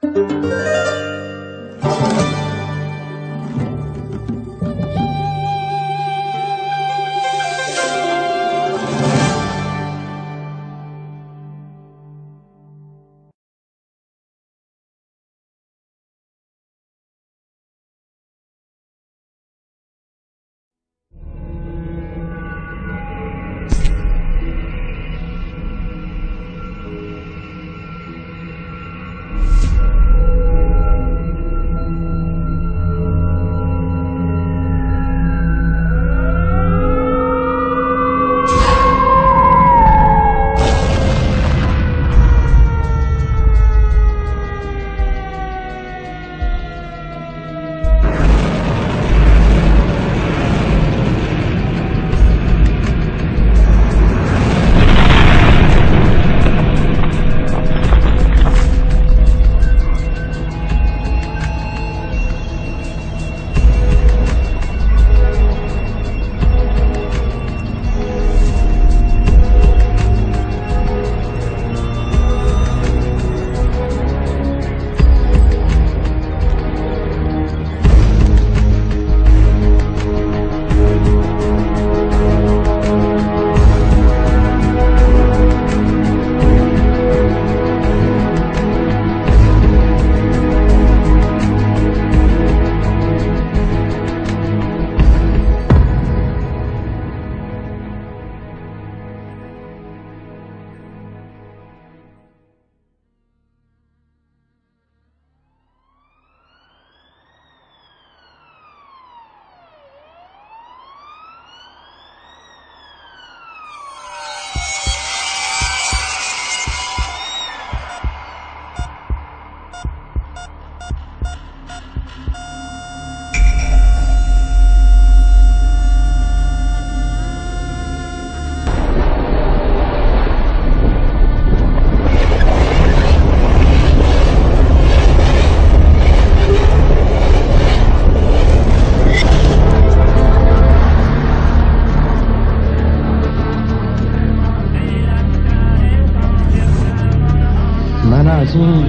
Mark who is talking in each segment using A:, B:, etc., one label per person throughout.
A: از این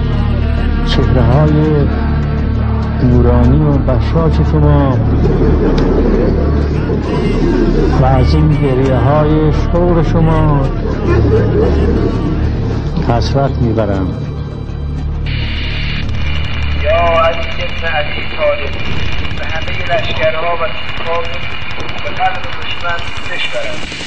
A: چهره‌های نورانی و بشاش شما و از این گریه‌های شوق شما حسرت میبرم.
B: یا علی ابن ابی طالب، به همه لشکرها و سپاه به قلب دشمن بشورد.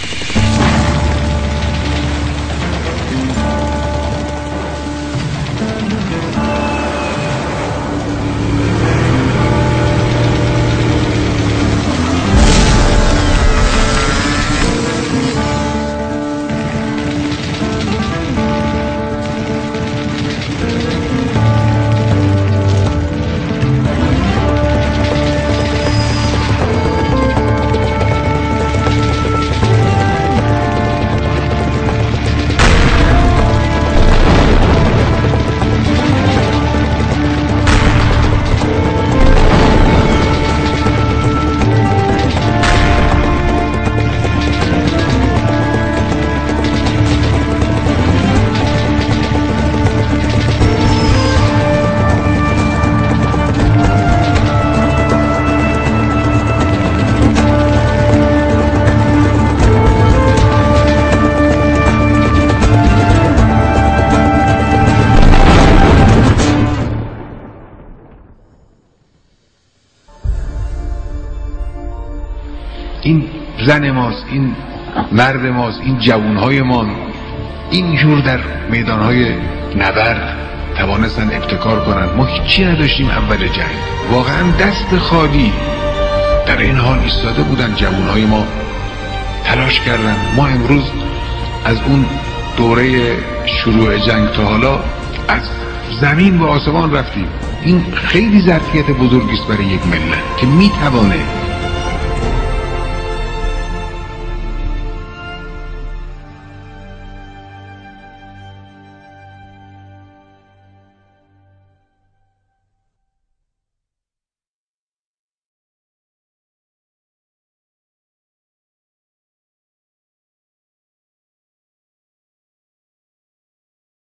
C: این زن ماست، این مرد ماست، این جوانهای ما اینجور در میدانهای نبرد توانستن ابتکار کنن. ما هیچی نداشتیم اول جنگ، واقعا دست خالی در این حال ایستاده بودن جوانهای ما، تلاش کردن. ما امروز از اون دوره شروع جنگ تا حالا از زمین و آسمان رفتیم. این خیلی ظرفیت بزرگی است برای یک ملت که میتوانه